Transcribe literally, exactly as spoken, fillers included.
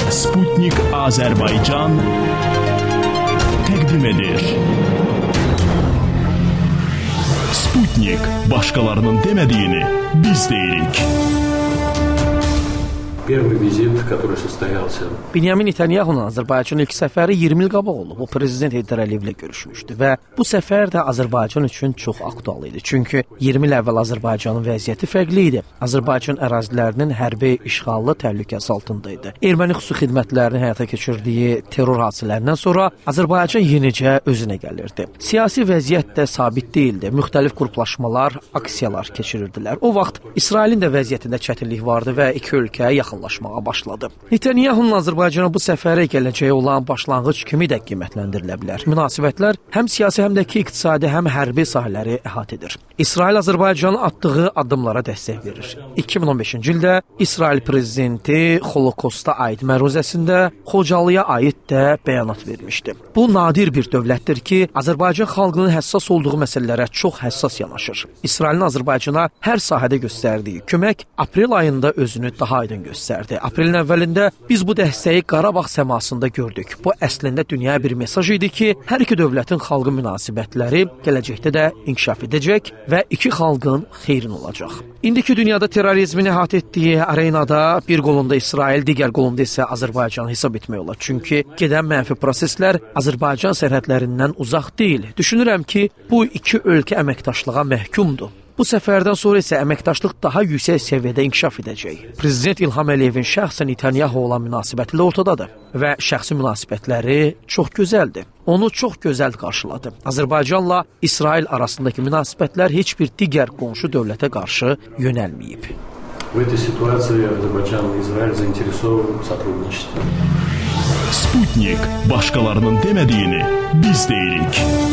Sputnik Azərbaycan təqdim edir. Sputnik, başqalarının demədiyini biz deyirik. Первый визит, который состоялся. Benyamin Netanyahunun Azərbaycan ilk səfəri iyirmi il qabaq olub. O prezident Heydər Əliyevlə görüşmüşdü və bu səfər də Azərbaycan üçün çox aktual idi. Çünki iyirmi il əvvəl Azərbaycanın vəziyyəti fərqli idi. Azərbaycan ərazilərinin hərbi işğallı təhlükəsi altında idi. Erməni xüsusi xidmətlərinin həyata keçirdiyi terror hadisələrindən sonra Azərbaycan yenicə özünə gəlirdi. Siyasi vəziyyət də sabit deyildi. Müxtəlif qruplaşmalar, aksiyalar keçirirdilər. O vaxt İsrailin də vəziyyətində çətinlik vardı və iki ölkə yaxın laşmağa başladı. Netanyahunun Azərbaycana bu səfərə gələcəyi olan başlanğıc kimi də qiymətləndirilə bilər. Münasibətlər həm siyasi, həm də ki, iqtisadi, həm hərbi sahələri əhatə edir. İsrail Azərbaycanın atdığı addımlara dəstək verir. iki min on beşinci ildə İsrail prezidenti Holokosta aid məruzəsində Xocalıya aid də bəyanat vermişdi. Bu nadir bir dövlətdir ki, Azərbaycan xalqının həssas olduğu məsələlərə çox həssas yanaşır. İsrailin Azərbaycana hər sahədə göstərdiyi kömək aprel ayında özünü daha aydın göstərdi. Aprelin əvvəlində biz bu dəstəyi Qarabağ səmasında gördük. Bu əslində dünyaya bir mesaj idi ki, hər iki dövlətin xalqı münasibətləri gələcəkdə də inkişaf edəcək və iki xalqın xeyrin olacaq. İndiki dünyada terrorizmin əhatə etdiyi arenada bir qolunda İsrail, digər qolunda isə Azərbaycanı hesab etmək olar. Çünki gedən mənfi proseslər Azərbaycan sərhədlərindən uzaq deyil. Düşünürəm ki, bu iki ölkə əməkdaşlığa məhkumdur. Bu səfərdən sonra isə əməkdaşlıq daha yüksək səviyyədə inkişaf edəcək. Prezident İlham Əliyevin şəxsən Netanyahu olan münasibəti də ortadadır və şəxsi münasibətləri çox gözəldir. Onu çox gözəl qarşıladı. Azərbaycanla İsrail arasındakı münasibətlər heç bir digər qonşu dövlətə qarşı yönəlməyib. В этой ситуации Азербайджан и Израиль заинтересованы в сотрудничестве. Sputnik, başqalarının demədiyini biz deyirik.